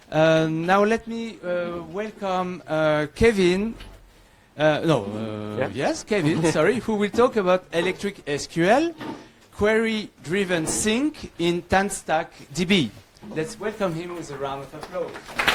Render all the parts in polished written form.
Now let me welcome Kevin. Yes, Kevin, sorry, who will talk about Electric SQL, query-driven sync in TanStack DB. Let's welcome him with a round of applause.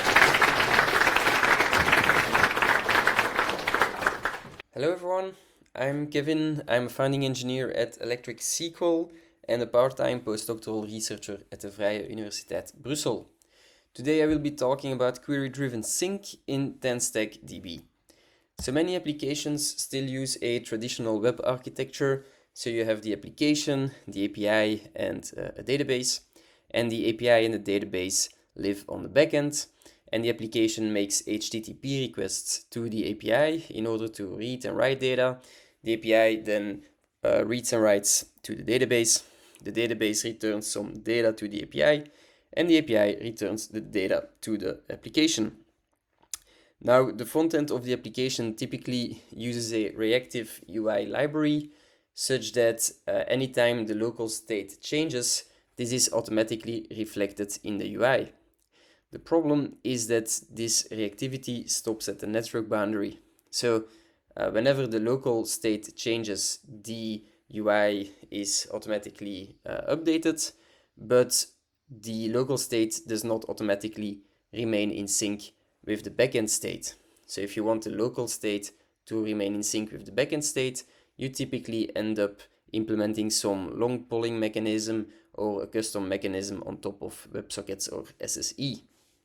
Hello everyone, I'm Kevin. I'm a founding engineer at Electric SQL and a part-time postdoctoral researcher at de Vrije Universiteit Brussel. Today I will be talking about query-driven sync in TanStack DB. So many applications still use a traditional web architecture. So you have the application, the API, and a database. And the API and the database live on the backend. And the application makes HTTP requests to the API in order to read and write data. The API then reads and writes to the database. The database returns some data to the API, and the API returns the data to the application. Now, the front end of the application typically uses a reactive UI library, such that anytime the local state changes, this is automatically reflected in the UI. The problem is that this reactivity stops at the network boundary. So whenever the local state changes, the UI is automatically updated, but the local state does not automatically remain in sync with the backend state. So if you want the local state to remain in sync with the backend state, you typically end up implementing some long polling mechanism or a custom mechanism on top of WebSockets or SSE.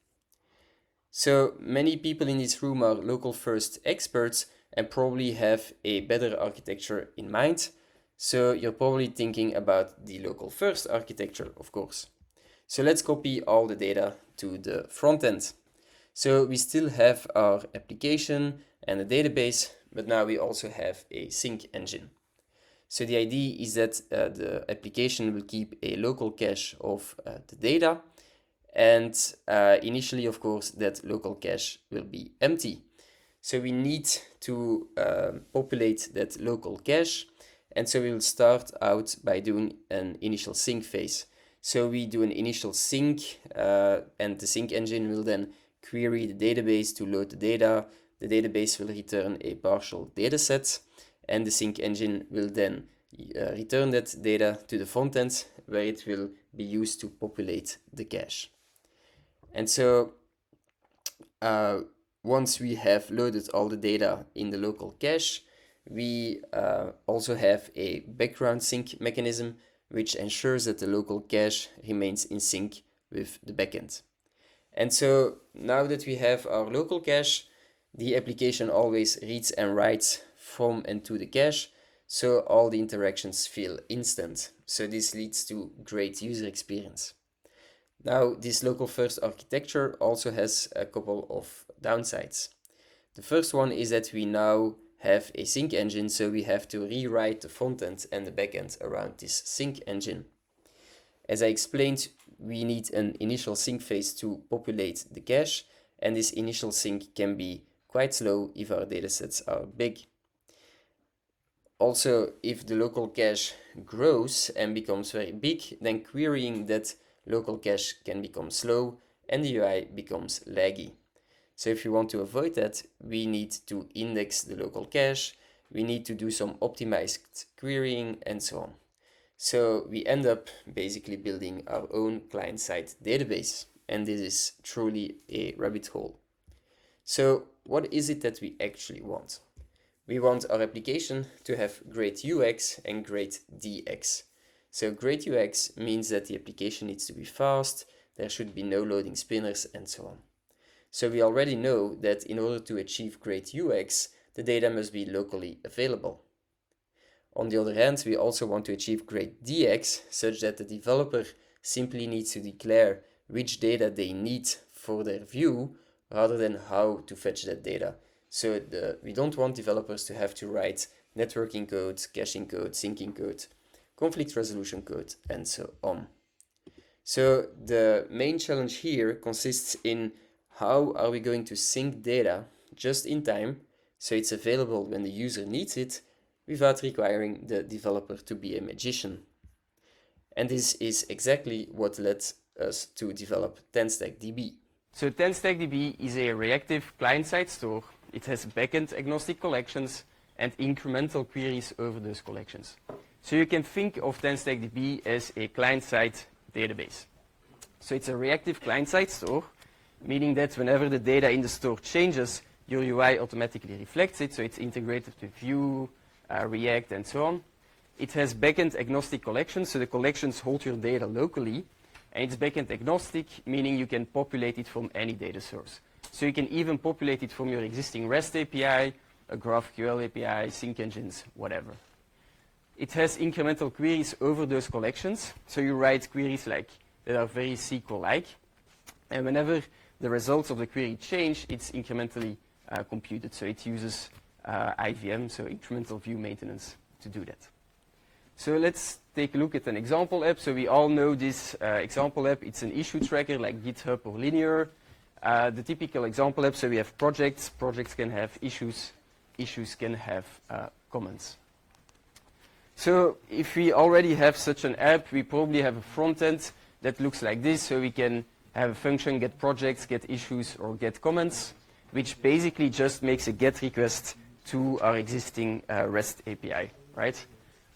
So many people in this room are local first experts and probably have a better architecture in mind. So you're probably thinking about the local first architecture, of course. So let's copy all the data to the front end. So we still have our application and a database, but now we also have a sync engine. So the idea is that the application will keep a local cache of the data. And initially, of course, that local cache will be empty. So we need to populate that local cache. And so we'll start out by doing an initial sync phase. So we do an initial sync, and the sync engine will then query the database to load the data. The database will return a partial data set, and the sync engine will then return that data to the front end, where it will be used to populate the cache. And so once we have loaded all the data in the local cache, we also have a background sync mechanism which ensures that the local cache remains in sync with the backend. And so now that we have our local cache, the application always reads and writes from and to the cache, so all the interactions feel instant. So this leads to great user experience. Now, this local first architecture also has a couple of downsides. The first one is that we now have a sync engine, so we have to rewrite the frontend and the backend around this sync engine. As I explained, we need an initial sync phase to populate the cache, and this initial sync can be quite slow if our datasets are big. Also, if the local cache grows and becomes very big, then querying that local cache can become slow and the UI becomes laggy. So if you want to avoid that, we need to index the local cache, we need to do some optimized querying, and so on. So we end up basically building our own client-side database, and this is truly a rabbit hole. So what is it that we actually want? We want our application to have great UX and great DX. So great UX means that the application needs to be fast, there should be no loading spinners, and so on. So we already know that in order to achieve great UX, the data must be locally available. On the other hand, we also want to achieve great DX, such that the developer simply needs to declare which data they need for their view, rather than how to fetch that data. So we don't want developers to have to write networking code, caching code, syncing code, conflict resolution code, and so on. So the main challenge here consists in how are we going to sync data just in time, so it's available when the user needs it, without requiring the developer to be a magician. And this is exactly what led us to develop TanStack DB. So TenStackDB is a reactive client-side store. It has backend agnostic collections and incremental queries over those collections. So you can think of TenStackDB as a client-side database. So it's a reactive client-side store, meaning that whenever the data in the store changes, your UI automatically reflects it. So it's integrated with Vue, React, and so on. It has backend agnostic collections, so the collections hold your data locally. And it's backend agnostic, meaning you can populate it from any data source. So you can even populate it from your existing REST API, a GraphQL API, sync engines, whatever. It has incremental queries over those collections. So you write queries like that are very SQL-like. And whenever the results of the query change, it's incrementally computed. So it uses IVM, so incremental view maintenance, to do that. So let's take a look at an example app. So we all know this example app. It's an issue tracker like GitHub or Linear. The typical example app, so we have projects. Projects can have issues. Issues can have comments. So if we already have such an app, we probably have a front end that looks like this. So we can have a function get projects, get issues, or get comments, which basically just makes a GET request to our existing REST API, right?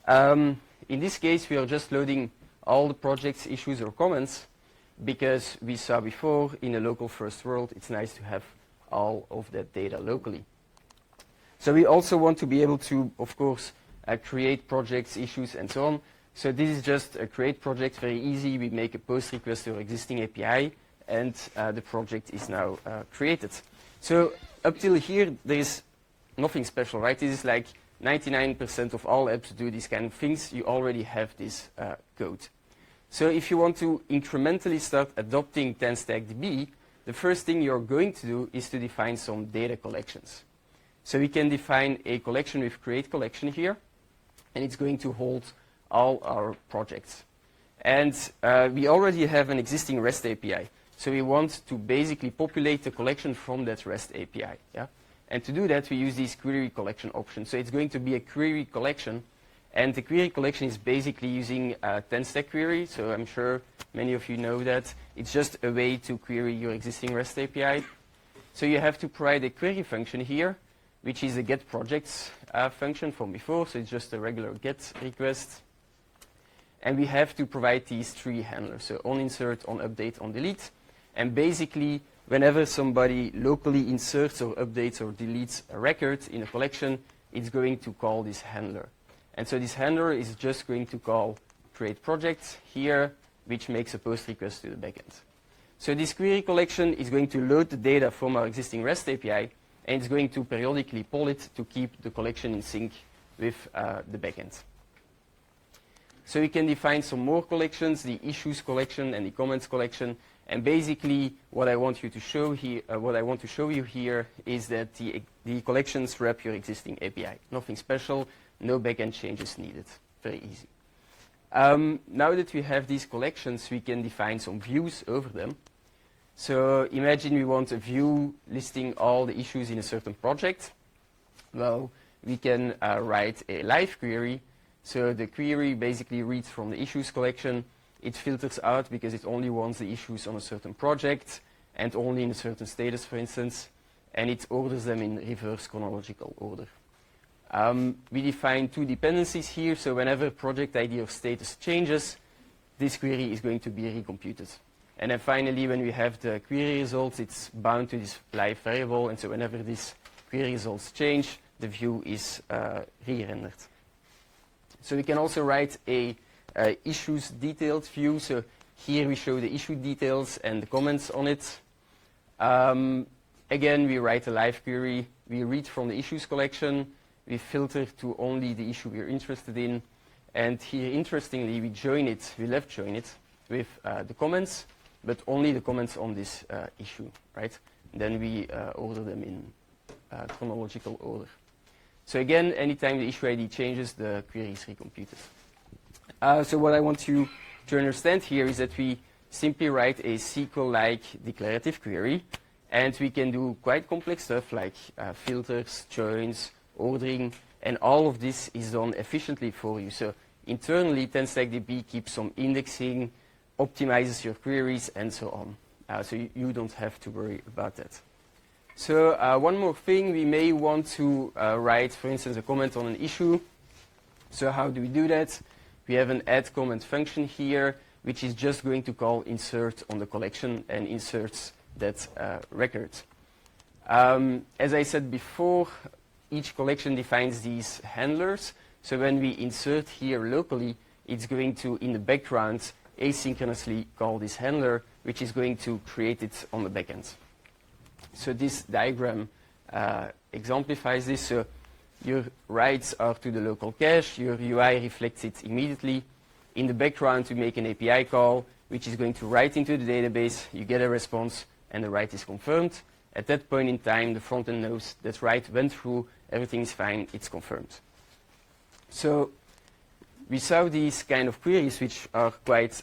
In this case, we are just loading all the projects, issues, or comments because we saw before in a local first world, it's nice to have all of that data locally. So we also want to be able to, of course, create projects, issues, and so on. So this is just a create project, very easy. We make a post request to our existing API, and the project is now created. So up till here, there is nothing special, right? This is like 99% of all apps do these kind of things. You already have this code. So if you want to incrementally start adopting TenStackDB, the first thing you're going to do is to define some data collections. So we can define a collection with create collection here, and it's going to hold all our projects. And we already have an existing REST API. So we want to basically populate the collection from that REST API. Yeah? And to do that, we use these query collection options. So it's going to be a query collection. And the query collection is basically using TenStack query. So I'm sure many of you know that. It's just a way to query your existing REST API. So you have to provide a query function here, which is a get projects function from before. So it's just a regular get request. And we have to provide these three handlers. So on insert, on update, on delete. And basically, whenever somebody locally inserts or updates or deletes a record in a collection, it's going to call this handler. And so this handler is just going to call create project here, which makes a post request to the backend. So this query collection is going to load the data from our existing REST API, and it's going to periodically poll it to keep the collection in sync with the backend. So we can define some more collections, the issues collection and the comments collection. And basically, what I want you to show here, is that the collections wrap your existing API. Nothing special, no backend changes needed. Very easy. Now that we have these collections, we can define some views over them. So imagine we want a view listing all the issues in a certain project. Well, we can write a live query. So the query basically reads from the issues collection. It filters out because it only wants the issues on a certain project and only in a certain status, for instance. And it orders them in reverse chronological order. We define two dependencies here. So whenever project ID or status changes, this query is going to be recomputed. And then finally, when we have the query results, it's bound to this live variable. And so whenever these query results change, the view is re-rendered. So we can also write a issues detailed view. So here we show the issue details and the comments on it. Again, we write a live query. We read from the issues collection. We filter to only the issue we're interested in. And here, interestingly, we left join it with the comments, but only the comments on this issue, right? And then we order them in chronological order. So again, anytime the issue ID changes, the query is recomputed. So what I want you to understand here is that we simply write a SQL-like declarative query, and we can do quite complex stuff like filters, joins, ordering, and all of this is done efficiently for you. So internally, TenStackDB keeps some indexing, optimizes your queries, and so on. so you don't have to worry about that. So one more thing, we may want to write, for instance, a comment on an issue. So how do we do that? We have an add comment function here, which is just going to call insert on the collection and inserts that record. As I said before, each collection defines these handlers. So when we insert here locally, it's going to, in the background, asynchronously call this handler, which is going to create it on the backend. So this diagram exemplifies this. So your writes are to the local cache, your UI reflects it immediately. In the background, we make an API call, which is going to write into the database, you get a response, and the write is confirmed. At that point in time, the front end knows that write went through, everything is fine, it's confirmed. So we saw these kind of queries, which are quite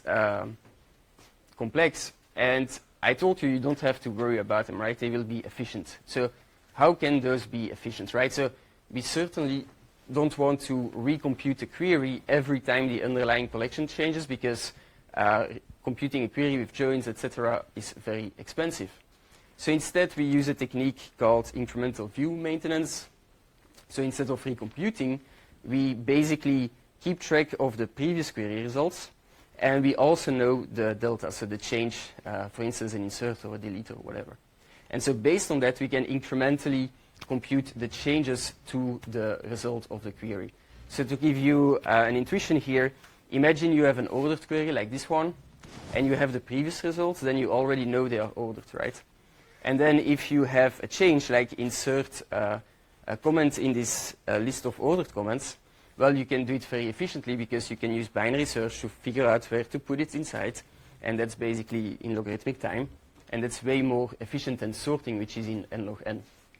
complex, and I told you don't have to worry about them, right? They will be efficient. So how can those be efficient, right? So we certainly don't want to recompute a query every time the underlying collection changes, because computing a query with joins, etc., is very expensive. So instead, we use a technique called incremental view maintenance. So instead of recomputing, we basically keep track of the previous query results, and we also know the delta, so the change, for instance, an insert or a delete or whatever. And so based on that, we can incrementally compute the changes to the result of the query. So to give you an intuition here, imagine you have an ordered query like this one, and you have the previous results, then you already know they are ordered, right? And then if you have a change, like insert a comment in this list of ordered comments, well, you can do it very efficiently because you can use binary search to figure out where to put it inside, and that's basically in logarithmic time, and that's way more efficient than sorting, which is in n log n.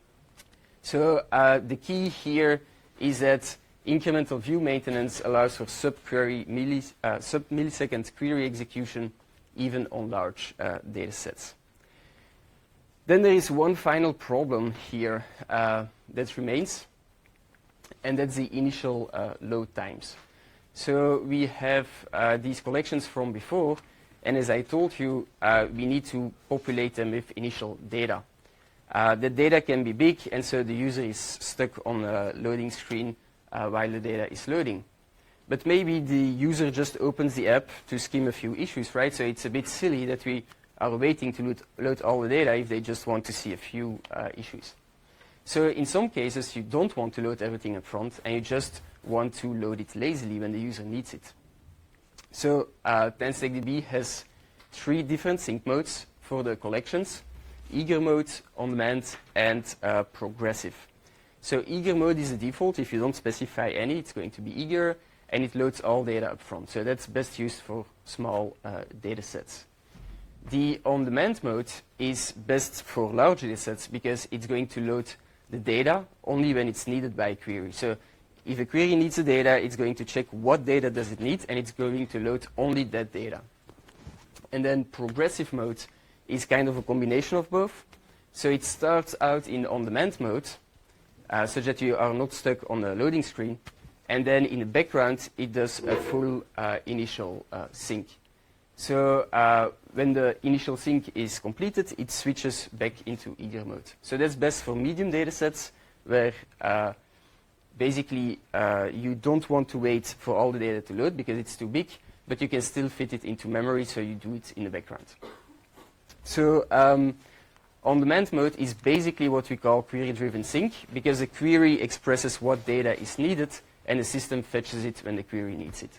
So the key here is that incremental view maintenance allows for sub-millisecond query execution, even on large data sets. Then there is one final problem here that remains, and that's the initial load times. So we have these collections from before, and as I told you, we need to populate them with initial data. The data can be big, and so the user is stuck on a loading screen while the data is loading. But maybe the user just opens the app to skim a few issues, right? So it's a bit silly that we are waiting to load all the data if they just want to see a few issues. So in some cases, you don't want to load everything up front, and you just want to load it lazily when the user needs it. So TanStackDB has 3 different sync modes for the collections: eager mode, on-demand, and progressive. So eager mode is the default. If you don't specify any, it's going to be eager, and it loads all data up front. So that's best used for small data sets. The on-demand mode is best for large data sets because it's going to load the data only when it's needed by a query. So if a query needs the data, it's going to check what data does it need, and it's going to load only that data. And then progressive mode is kind of a combination of both. So it starts out in on-demand mode, such that you are not stuck on the loading screen. And then in the background, it does a full initial sync. So when the initial sync is completed, it switches back into eager mode. So that's best for medium data sets where basically you don't want to wait for all the data to load because it's too big, but you can still fit it into memory, so you do it in the background. So on-demand mode is basically what we call query-driven sync, because the query expresses what data is needed, and the system fetches it when the query needs it.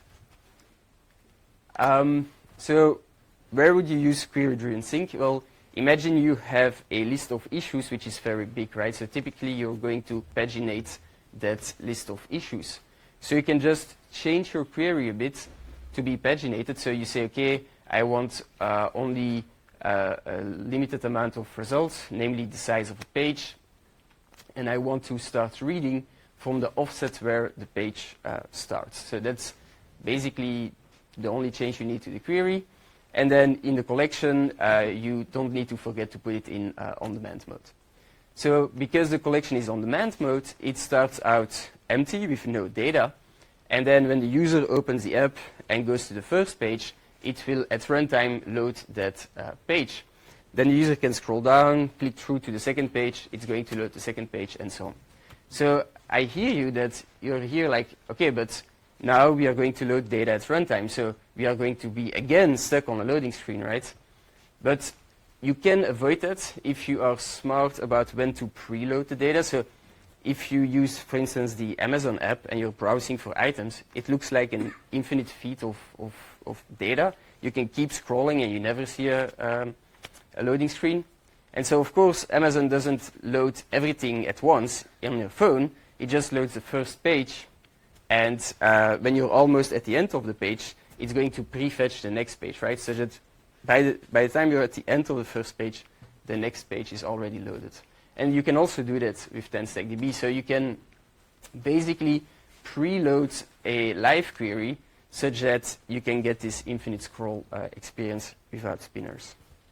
So where would you use query-driven sync? Well, imagine you have a list of issues which is very big, right? So typically you're going to paginate that list of issues. So you can just change your query a bit to be paginated. So you say, okay, I want only a limited amount of results, namely the size of a page, and I want to start reading from the offset where the page starts. So that's basically the only change you need to the query. And then in the collection, you don't need to forget to put it in on-demand mode. So because the collection is on-demand mode, it starts out empty with no data. And then when the user opens the app and goes to the first page, it will at runtime load that page. Then the user can scroll down, click through to the second page, it's going to load the second page, and so on. So I hear you that you're here like, okay, but now we are going to load data at runtime, so we are going to be again stuck on a loading screen, right? But you can avoid that if you are smart about when to preload the data. So if you use, for instance, the Amazon app and you're browsing for items, it looks like an infinite feed of data. You can keep scrolling and you never see a loading screen. And so, of course, Amazon doesn't load everything at once on your phone. It just loads the first page. And when you're almost at the end of the page, it's going to prefetch the next page, right? So that by the time you're at the end of the first page, the next page is already loaded. And you can also do that with TenStackDB. So you can basically preload a live query such that you can get this infinite scroll experience without spinners.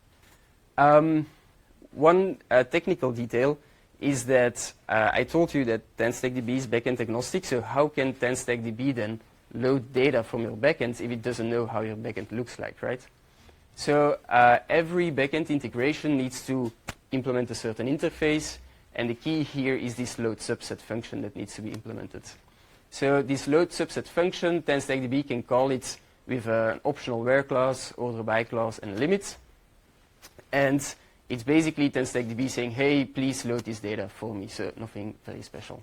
One technical detail is that I told you that TenStackDB is backend agnostic. So how can TenStackDB then load data from your backend if it doesn't know how your backend looks like, right? So every backend integration needs to implement a certain interface, and the key here is this load subset function that needs to be implemented. So this load subset function, TenStackDB can call it with an optional where class, order by class, and a limit. And it's basically TenStackDB saying, hey, please load this data for me, so nothing very special.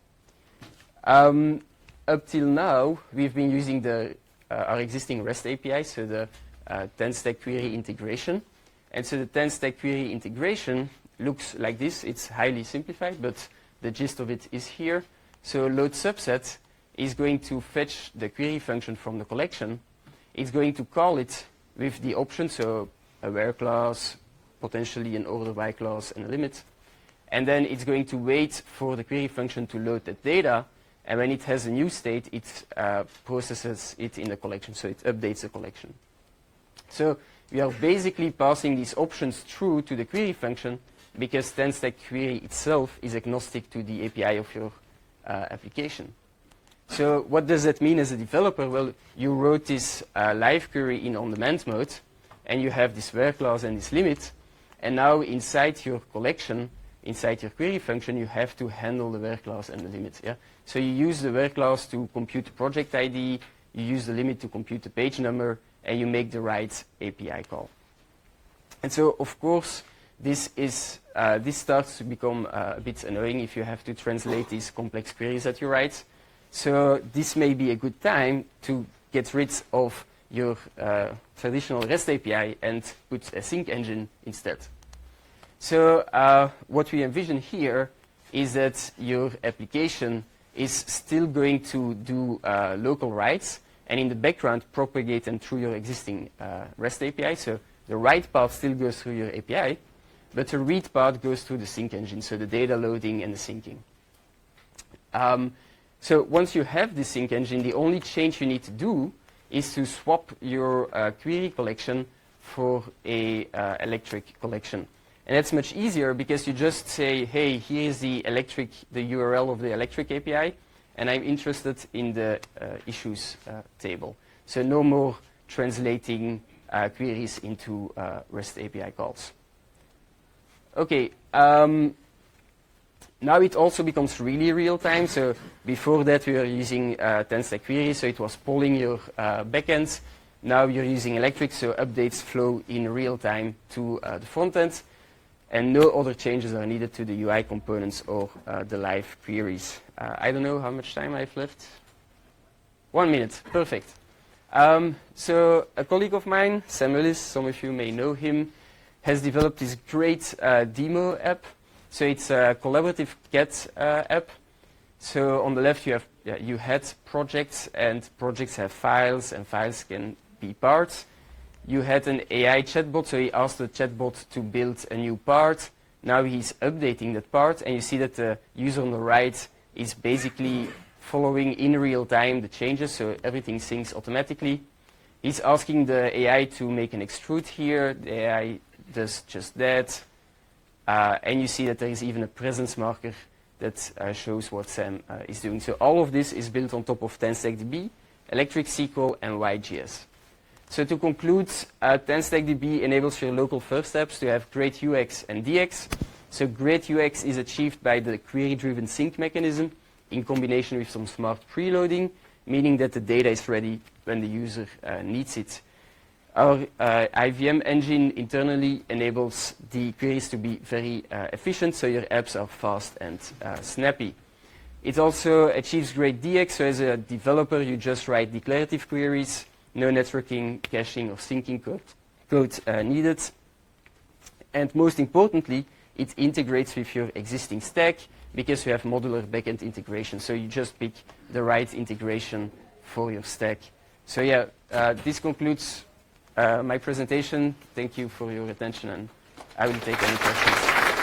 Up till now, we've been using our existing REST API, so the TenStack query integration. And so the TenStack query integration looks like this. It's highly simplified, but the gist of it is here. So load subset is going to fetch the query function from the collection. It's going to call it with the option, so a where class, potentially an order by clause and a limit. And then it's going to wait for the query function to load that data. And when it has a new state, it processes it in the collection. So it updates the collection. So we are basically passing these options through to the query function because TenStack query itself is agnostic to the API of your application. So what does that mean as a developer? Well, you wrote this live query in on-demand mode, and you have this where clause and this limit. And now inside your collection, inside your query function, you have to handle the where clause and the limit. Yeah? So you use the where clause to compute the project ID, you use the limit to compute the page number, and you make the right API call. And so, of course, this starts to become a bit annoying if you have to translate these complex queries that you write. So this may be a good time to get rid of your traditional REST API and put a sync engine instead. So what we envision here is that your application is still going to do local writes and in the background propagate them through your existing REST API. So the write part still goes through your API, but the read part goes through the sync engine, so the data loading and the syncing. So once you have the sync engine, the only change you need to do is to swap your query collection for a electric collection. And that's much easier because you just say, hey, here is the URL of the electric API, and I'm interested in the issues table. So no more translating queries into REST API calls. Okay, now it also becomes really real time. So before that, we were using TenStack query, so it was polling your backends. Now you're using Electric, so updates flow in real time to the front end. And no other changes are needed to the UI components or the live queries. I don't know how much time I've left. 1 minute, perfect. So a colleague of mine, Sam Willis, some of you may know him, has developed this great demo app. So it's a collaborative CAD app. So on the left you had projects, and projects have files, and files can be parts. You had an AI chatbot, so he asked the chatbot to build a new part. Now he's updating that part, and you see that the user on the right is basically following in real time the changes, so everything syncs automatically. He's asking the AI to make an extrude here. The AI does just that. And you see that there is even a presence marker that shows what Sam is doing. So all of this is built on top of TenStackDB, Electric SQL, and YGS. So to conclude, TenStackDB enables your local first steps to have great UX and DX. So great UX is achieved by the query-driven sync mechanism in combination with some smart preloading, meaning that the data is ready when the user needs it. Our IVM engine internally enables the queries to be very efficient, so your apps are fast and snappy. It also achieves great DX, so as a developer you just write declarative queries, no networking, caching or syncing code needed. And most importantly, it integrates with your existing stack because you have modular backend integration, so you just pick the right integration for your stack. So yeah, this concludes my presentation. Thank you for your attention, and I will take any questions.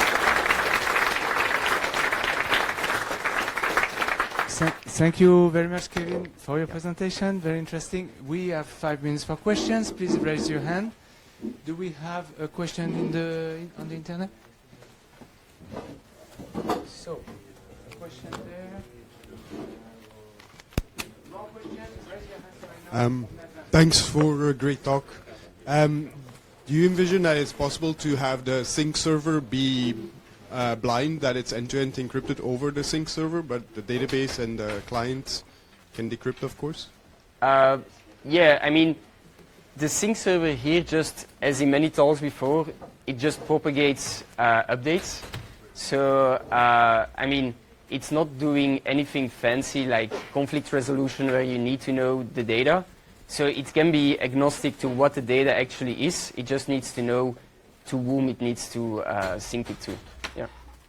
Thank you very much, Kevin, for your presentation. Very interesting. We have 5 minutes for questions. Please raise your hand. Do we have a question on the internet? So, a question there. More questions? Raise your hand right now. Thanks for a great talk. Do you envision that it's possible to have the sync server be blind, that it's end-to-end encrypted over the sync server, but the database and the clients can decrypt, of course? Yeah, I mean, the sync server here, just as in many talks before, it just propagates updates. So, I mean, it's not doing anything fancy like conflict resolution where you need to know the data. So it can be agnostic to what the data actually is. It just needs to know to whom it needs to sync it to. Yeah.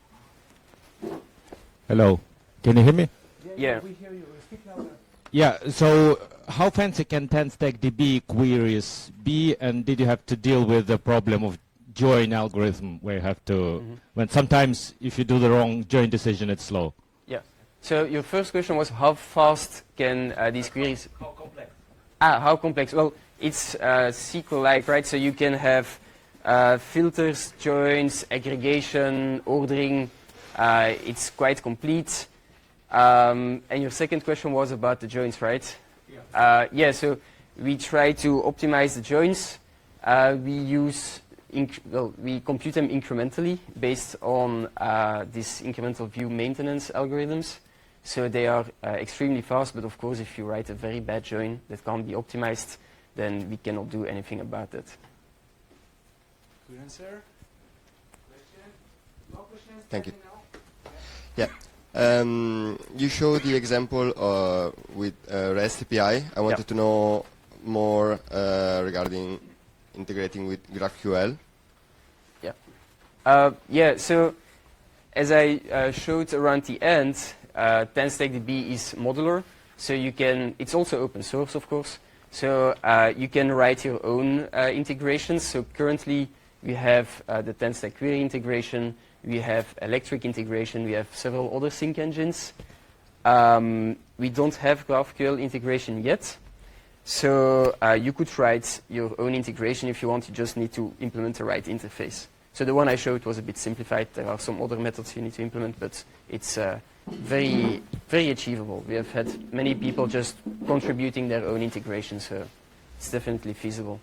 Hello. Can you hear me? Yeah. We hear you. Speak louder. Yeah. So how fancy can TenStackDB queries be, and did you have to deal with the problem of join algorithm where you have to, when sometimes if you do the wrong join decision, it's slow? Yeah. So your first question was how fast can these queries... How complex? How complex? Well, it's SQL-like, right? So you can have filters, joins, aggregation, ordering. It's quite complete. And your second question was about the joins, right? Yeah. Yeah, so we try to optimize the joins. We compute them incrementally based on this incremental view maintenance algorithms. So they are extremely fast, but of course if you write a very bad join that can't be optimized, then we cannot do anything about it. Good answer. Question? More questions? Thank you. Now? Yeah. You showed the example with REST API. I wanted to know more regarding integrating with GraphQL. Yeah, so as I showed around the end, TenStackDB is modular, so you can, it's also open source of course, so you can write your own integrations. So currently we have the TenStack query integration, we have Electric integration, we have several other sync engines. We don't have GraphQL integration yet, so you could write your own integration if you want. You just need to implement the right interface. So the one I showed was a bit simplified. There are some other methods you need to implement, but it's very, very achievable. We have had many people just contributing their own integration, so it's definitely feasible.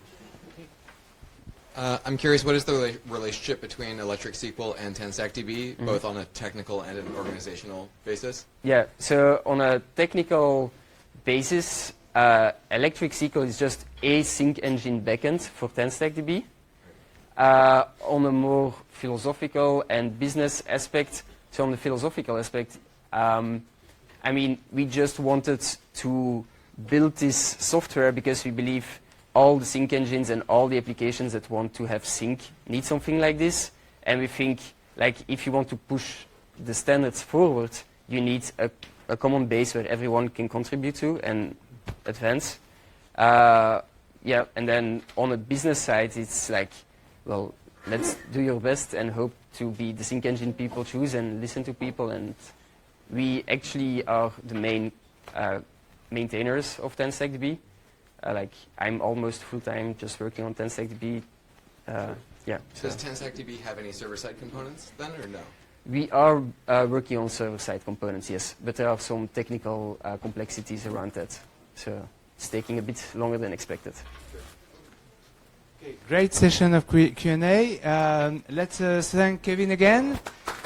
I'm curious, what is the relationship between Electric SQL and TenStackDB, both on a technical and an organizational basis? Yeah, so on a technical basis, Electric SQL is just a sync engine backend for TenStackDB. On a more philosophical and business aspect, so on the philosophical aspect, I mean, we just wanted to build this software because we believe all the sync engines and all the applications that want to have sync need something like this. And we think, like, if you want to push the standards forward, you need a common base where everyone can contribute to and advance. Yeah, and then on a business side, it's like, well, let's do your best and hope to be the sync engine people choose and listen to people. And we actually are the main maintainers of TenStackDB. Like, I'm almost full-time just working on TenStackDB. Yeah. Does TenStackDB have any server-side components then, or no? We are working on server-side components, yes, but there are some technical complexities around that. So it's taking a bit longer than expected. Okay, great session of Q&A. Let's thank Kevin again.